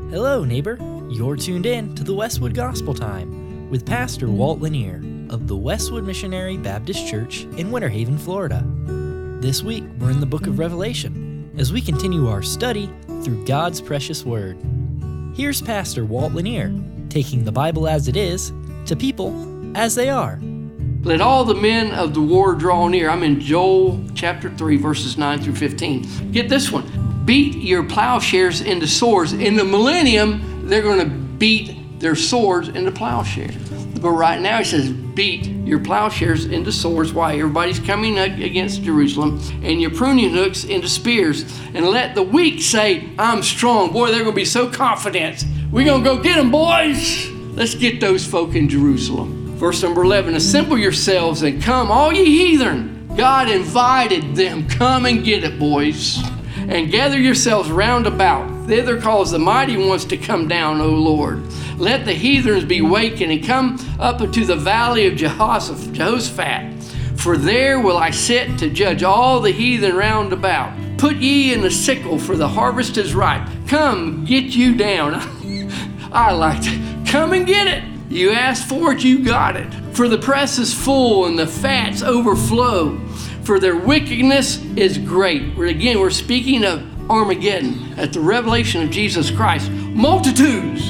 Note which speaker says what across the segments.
Speaker 1: Hello, neighbor. You're tuned in to the Westwood Gospel Time with Pastor Walt Lanier of the Westwood Missionary Baptist Church in Winter Haven, Florida. This week, we're in the book of Revelation as we continue our study through God's precious Word. Here's Pastor Walt Lanier taking the Bible as it is to people as they are.
Speaker 2: Let all the men of the war draw near. I'm in Joel chapter 3, verses 9 through 15. Get this one. Beat your plowshares into swords. In the millennium, they're going to beat their swords into plowshares. But right now, he says, beat your plowshares into swords. Why? Everybody's coming up against Jerusalem. And your pruning hooks into spears. And let the weak say, I'm strong. Boy, they're going to be so confident. We're going to go get them, boys. Let's get those folk in Jerusalem. Verse number 11, assemble yourselves and come, all ye heathen. God invited them. Come and get it, boys. And gather yourselves round about. Thither calls the mighty ones to come down, O Lord. Let the heathens be wakened and come up into the valley of Jehoshaphat. For there will I sit to judge all the heathen round about. Put ye in the sickle, for the harvest is ripe. Come, get you down. I like it. Come and get it. You asked for it, you got it. For the press is full and the fats overflow. For their wickedness is great. We're speaking of Armageddon at the revelation of Jesus Christ. Multitudes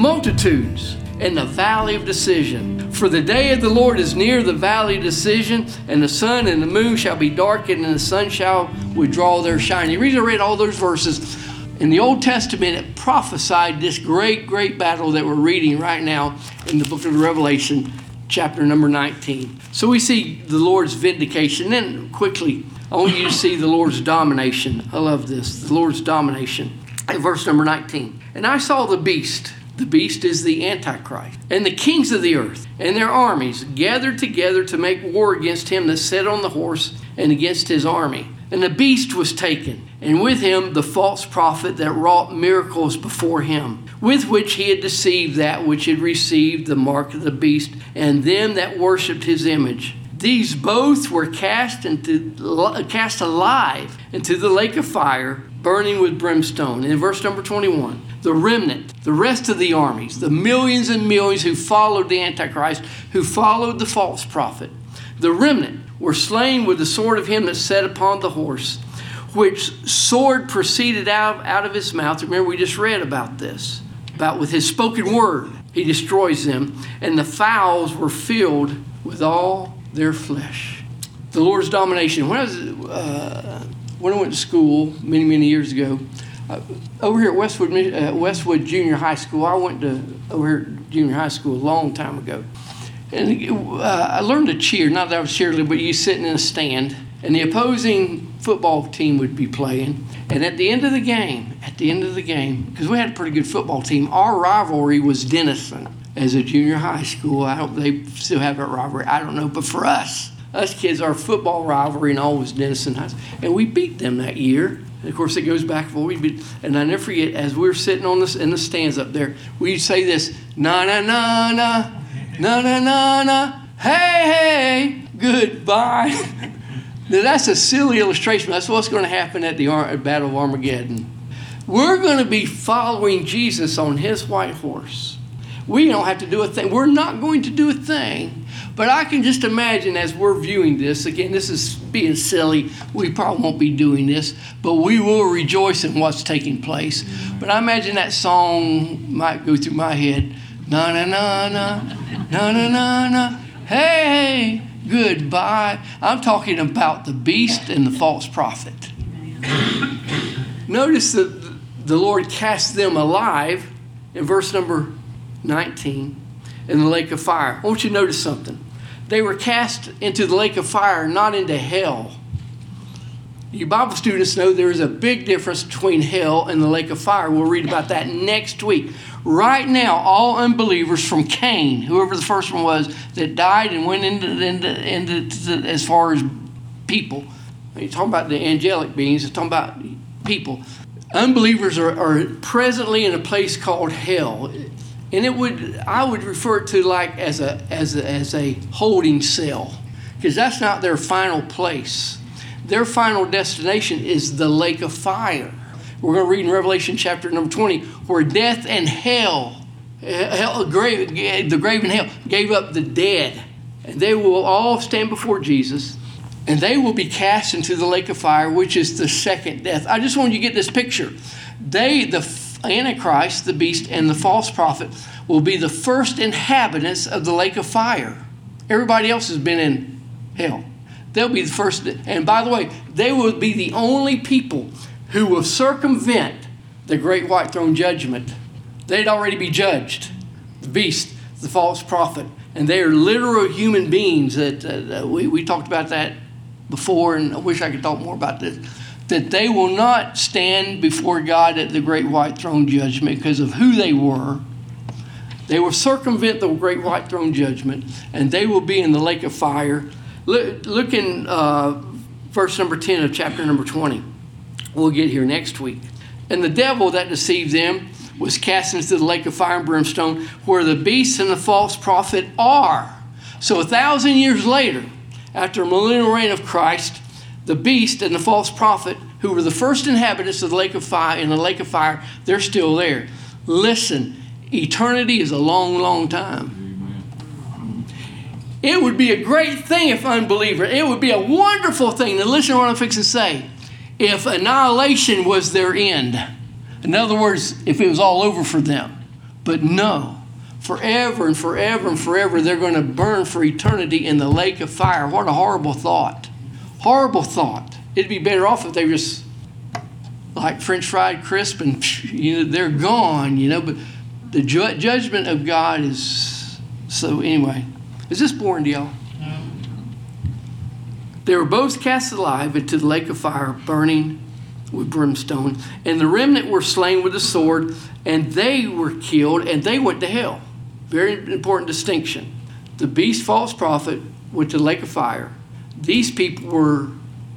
Speaker 2: in the valley of decision. For the day of the Lord is near the valley of decision, and the sun and the moon shall be darkened, and the sun shall withdraw their shine. The reason I read all those verses, in the Old Testament, it prophesied this great, great battle that we're reading right now in the book of Revelation, chapter number 19. So we see the Lord's vindication. Then quickly, I want you to see the Lord's domination. I love this, the Lord's domination. At verse number 19. And I saw the beast. The beast is the Antichrist. And the kings of the earth and their armies gathered together to make war against him that sat on the horse and against his army. And the beast was taken, and with him the false prophet that wrought miracles before him, with which he had deceived that which had received the mark of the beast, and them that worshipped his image. These both were cast alive into the lake of fire, burning with brimstone. In verse number 21, the remnant, the rest of the armies, the millions and millions who followed the Antichrist, who followed the false prophet, the remnant were slain with the sword of him that sat upon the horse, which sword proceeded out of his mouth. Remember, we just read about this, about with his spoken word, he destroys them, and the fowls were filled with all their flesh. The Lord's domination. When I went to school many years ago, over here at Westwood Junior High School, I went to over here at junior high school a long time ago. And I learned to cheer, not that I was cheerleader, but you sitting in a stand, and the opposing football team would be playing. And at the end of the game, because we had a pretty good football team, our rivalry was Denison. As a junior high school, they still have that rivalry, I don't know, but for us kids, our football rivalry and all was Denison High School. And we beat them that year. And of course, it goes back for and I never forget, as we were sitting in the stands up there, we'd say this, na na na na. Na, na, na, na, hey, goodbye. Now, that's a silly illustration. That's what's going to happen at the Battle of Armageddon. We're going to be following Jesus on his white horse. We don't have to do a thing. We're not going to do a thing. But I can just imagine as we're viewing this, again, this is being silly. We probably won't be doing this, but we will rejoice in what's taking place. But I imagine that song might go through my head. Na na na na, na na na na, hey, goodbye. I'm talking about the beast and the false prophet. Notice that the Lord cast them alive in verse number 19 in the lake of fire. I want you to notice something. They were cast into the lake of fire, not into hell. You Bible students know there is a big difference between hell and the lake of fire. We'll read about that next week. Right now, all unbelievers from Cain, whoever the first one was, that died and went into as far as people. You're talking about the angelic beings. You're talking about people. Unbelievers are presently in a place called hell. And I would refer to like as a holding cell, because that's not their final place. Their final destination is the lake of fire, We're going to read in Revelation chapter number 20, where death and the grave and hell gave up the dead. And they will all stand before Jesus, and they will be cast into the lake of fire, which is the second death. I just want you to get this picture. The Antichrist, the beast, and the false prophet will be the first inhabitants of the lake of fire. Everybody else has been in hell. They'll be the first. And by the way, they will be the only people who will circumvent the great white throne judgment. They'd already be judged. The beast, the false prophet. And they are literal human beings that we talked about that before, and I wish I could talk more about this. That they will not stand before God at the great white throne judgment because of who they were. They will circumvent the great white throne judgment, and they will be in the lake of fire. Look in verse number 10 of chapter number 20. We'll get here next week. And the devil that deceived them was cast into the lake of fire and brimstone, where the beast and the false prophet are. So 1,000 years later, after the millennial reign of Christ, the beast and the false prophet, who were the first inhabitants of the lake of fire, in the lake of fire, they're still there. Listen, eternity is a long, long time. It would be a great thing if unbeliever. It would be a wonderful thing. Now listen to what I'm fixing to say. If annihilation was their end. In other words, if it was all over for them. But no. Forever and forever and forever, they're going to burn for eternity in the lake of fire. What a horrible thought. Horrible thought. It'd be better off if they were just like French fried crisp and they're gone, But the judgment of God is... So anyway, is this boring to y'all? No. They were both cast alive into the lake of fire, burning with brimstone. And the remnant were slain with the sword, and they were killed, and they went to hell. Very important distinction. The beast, false prophet, went to the lake of fire. These people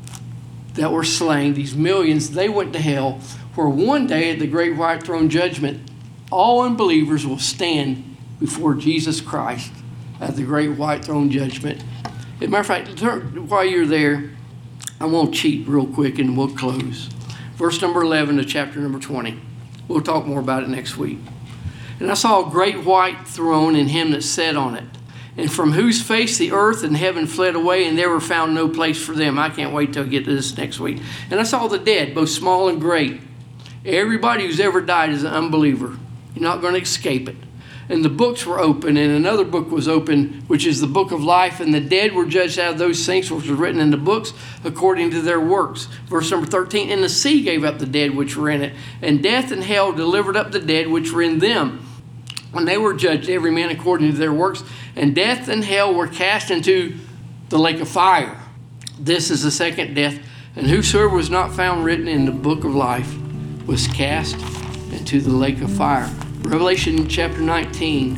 Speaker 2: that were slain, these millions, they went to hell, where one day at the great white throne judgment, all unbelievers will stand before Jesus Christ at the great white throne judgment. As a matter of fact, while you're there, I won't cheat real quick and we'll close. Verse number 11 of chapter number 20. We'll talk more about it next week. And I saw a great white throne and him that sat on it, and from whose face the earth and heaven fled away, and there were found no place for them. I can't wait till I get to this next week. And I saw the dead, both small and great. Everybody who's ever died is an unbeliever. You're not going to escape it. And the books were open, and another book was open, which is the book of life, and the dead were judged out of those things which were written in the books according to their works. Verse number 13, and the sea gave up the dead which were in it, and death and hell delivered up the dead which were in them. When they were judged, every man according to their works, and death and hell were cast into the lake of fire. This is the second death, and whosoever was not found written in the book of life was cast into the lake of fire. Revelation chapter 19.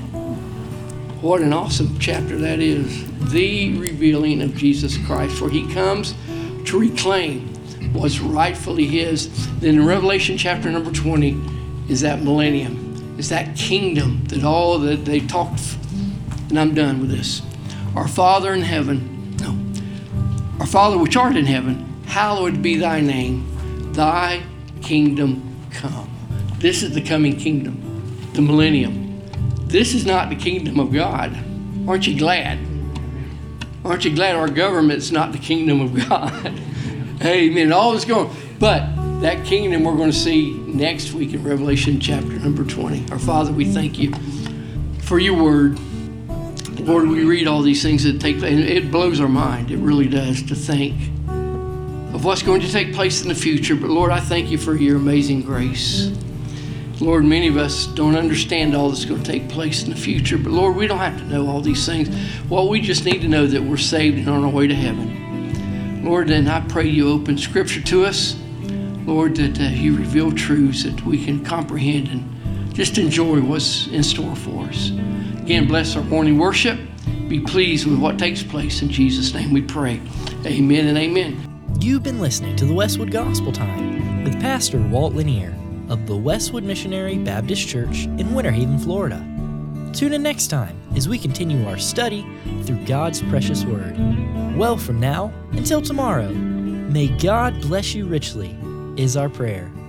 Speaker 2: What an awesome chapter that is. The revealing of Jesus Christ, for he comes to reclaim what's rightfully his. Then in Revelation chapter number 20 is that millennium. It's that kingdom that all that they talked. And I'm done with this. Our Father in heaven, our Father which art in heaven, hallowed be thy name. Thy kingdom come. This is the coming kingdom. The millennium. This is not the kingdom of God. Aren't you glad? Aren't you glad our government's not the kingdom of God? Amen. All is going. But that kingdom we're going to see next week in Revelation chapter number 20. Our Father, we thank you for your word. Lord, we read all these things that take place, and it blows our mind. It really does, to think of what's going to take place in the future. But Lord, I thank you for your amazing grace. Lord, many of us don't understand all that's going to take place in the future. But Lord, we don't have to know all these things. Well, we just need to know that we're saved and on our way to heaven. Lord, and I pray you open Scripture to us. Lord, that you reveal truths that we can comprehend and just enjoy what's in store for us. Again, bless our morning worship. Be pleased with what takes place. In Jesus' name we pray. Amen and amen.
Speaker 1: You've been listening to the Westwood Gospel Time with Pastor Walt Lanier of the Westwood Missionary Baptist Church in Winter Haven, Florida. Tune in next time as we continue our study through God's precious Word. Well, from now until tomorrow, may God bless you richly, is our prayer.